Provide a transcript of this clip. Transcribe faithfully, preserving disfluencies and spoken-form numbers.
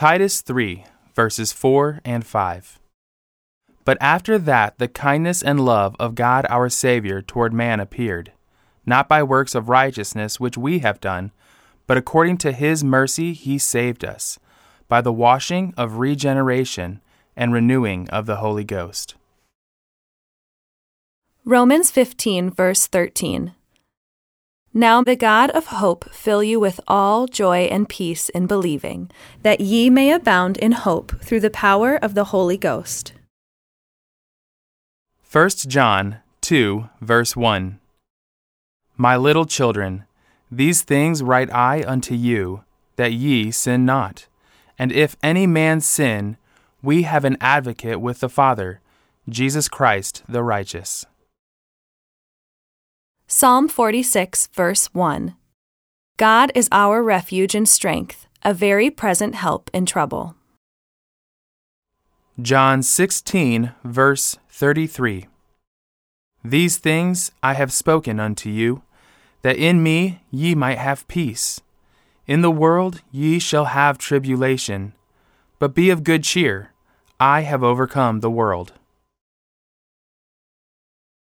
Titus three, verses four and five. But after that the kindness and love of God our Savior toward man appeared, not by works of righteousness which we have done, but according to his mercy he saved us, by the washing of regeneration and renewing of the Holy Ghost. Romans fifteen, verse thirteen. Now the God of hope fill you with all joy and peace in believing, that ye may abound in hope through the power of the Holy Ghost. First John two, verse one. My little children, these things write I unto you, that ye sin not. And if any man sin, we have an advocate with the Father, Jesus Christ the righteous. Psalm forty-six, verse one. God is our refuge and strength, a very present help in trouble. John sixteen, verse thirty-three. These things I have spoken unto you, that in me ye might have peace. In the world ye shall have tribulation, but be of good cheer. I have overcome the world.